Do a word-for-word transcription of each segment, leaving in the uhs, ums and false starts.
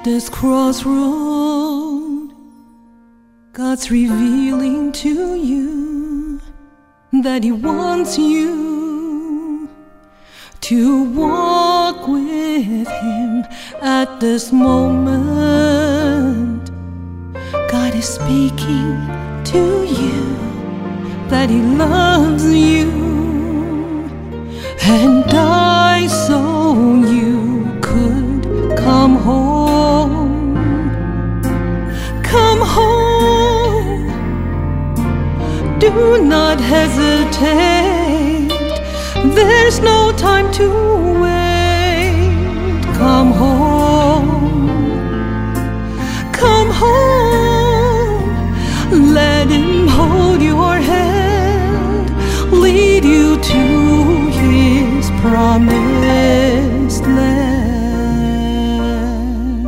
this crossroad, God's revealing to you that He wants you to walk with Him at this moment. God is speaking to you that He loves you and died so you could come home. Come home. Do not hesitate. There's no time to wait. Come home. Come home. Let Him hold your hand, lead you to His promised land.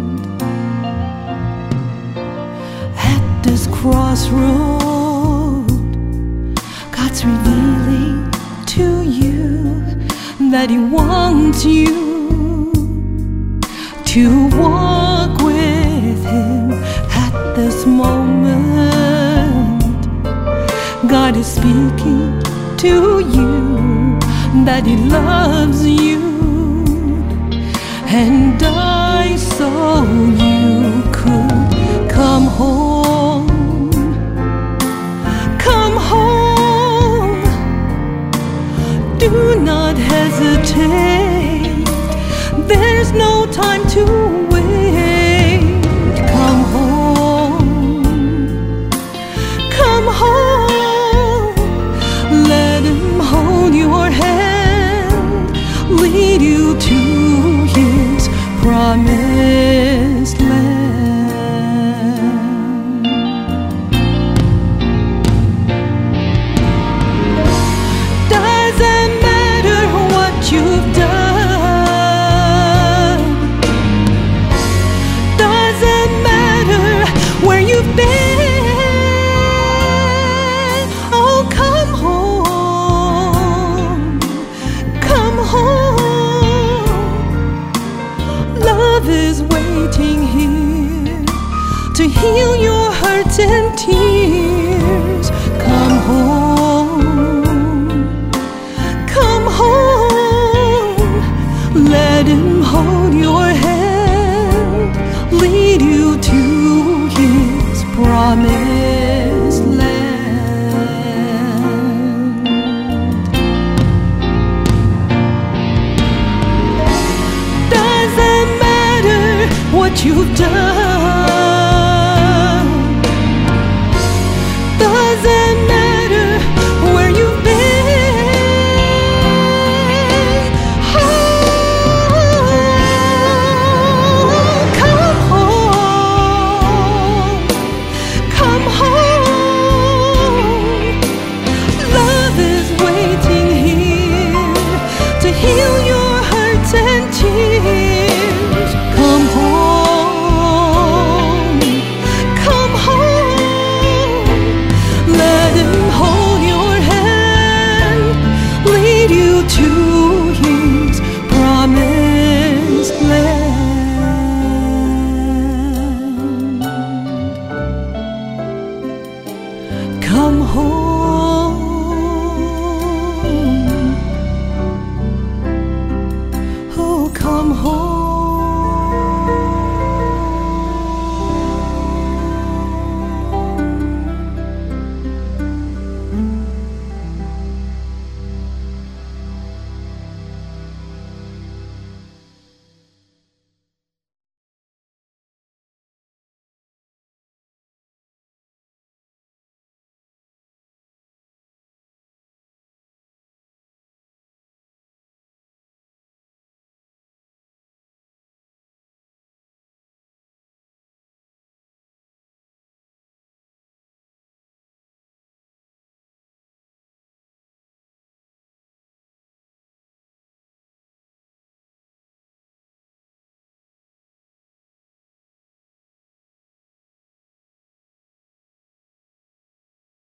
At this crossroad, God's revealing to you that He wants you to walk with Him at this moment. God is speaking to you that He loves you and died so you could come home. Come home. Do not hesitate. There's no time to wait. Come home. Come home. Let Him hold your hand, lead you to His promised land. Doesn't matter what you've done, doesn't matter where you've been. Oh, come home. Come home. Love is waiting here to heal your hurts and tears. Come home. Come home. Let Him hold your hand, lead you to His promised land. Doesn't matter what you've done, doesn't matter where you've been. Oh, come home. Come home. Love is waiting here to heal your hurts and tears. Come home. Come home. Let Him hold your hand, lead you to